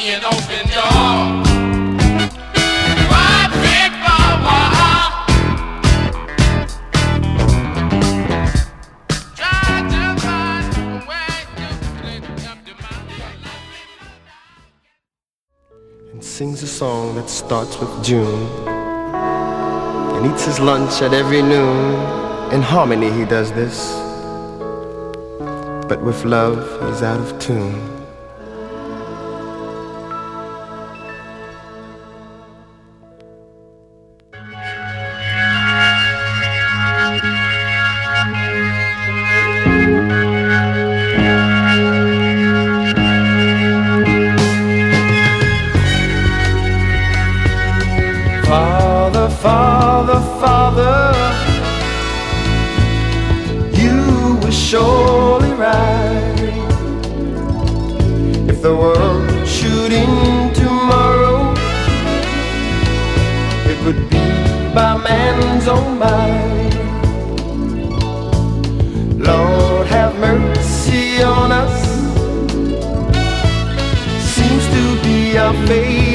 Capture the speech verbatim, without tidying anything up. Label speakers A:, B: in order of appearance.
A: an open door. Why big for war? Try to find a way to clean up your mind.
B: And sings a song that starts with June, and eats his lunch at every noon. In harmony he does this, but with love he's out of tune. Father, Father, Father, you were surely right. If the world should end tomorrow, it would be by man's own might. Lord, have mercy on us. Seems to be our fate.